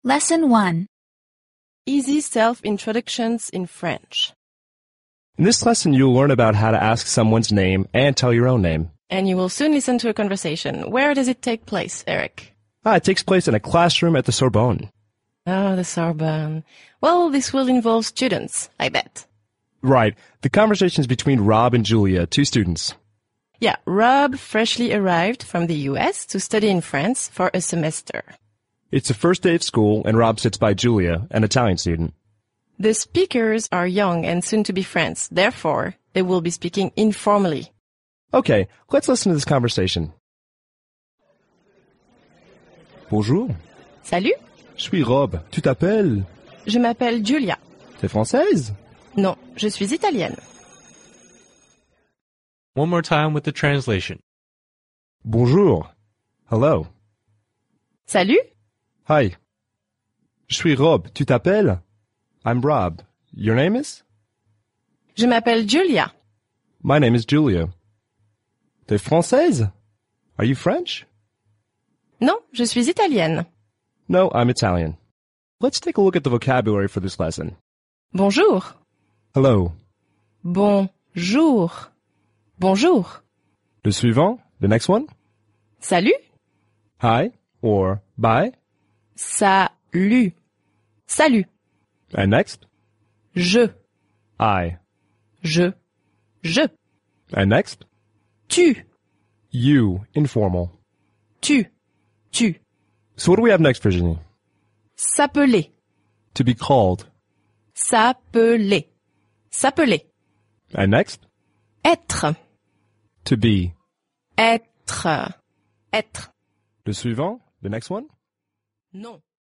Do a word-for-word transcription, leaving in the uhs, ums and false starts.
Lesson one. Easy self-introductions in French. In this lesson, you'll learn about how to ask someone's name and tell your own name. And you will soon listen to a conversation. Where does it take place, Eric? Ah, it takes place in a classroom at the Sorbonne. Oh, the Sorbonne. Well, this will involve students, I bet. Right. The conversation's between Rob and Julia, two students. Yeah, Rob freshly arrived from the U S to study in France for a semester. It's the first day of school, and Rob sits by Julia, an Italian student. The speakers are young and soon to be friends. Therefore, they will be speaking informally. Okay, let's listen to this conversation. Bonjour. Salut, Je suis Rob. Tu t'appelles? je m'appelle Julia. T'es française? Non, je suis italienne. One more time with the translation. Bonjour. Hello. Salut, Hi. Je suis Rob. Tu t'appelles? I'm Rob. Your name is? je m'appelle Julia. My name is Julia. T'es française? Are you French? Non, je suis italienne. No, I'm Italian. Let's take a look at the vocabulary for this lesson. Bonjour. Hello. Bonjour. Bonjour. Le suivant, the next one. Salut. Hi or bye. Salut. Salut. And next, Je. I. Je. Je. And next, Tu. you, informal. Tu. Tu. So what do we have next, Virginie? S'appeler. To be called. S'appeler. S'appeler. And next, Être. to be. Être. Être. Le suivant, the next one. Non.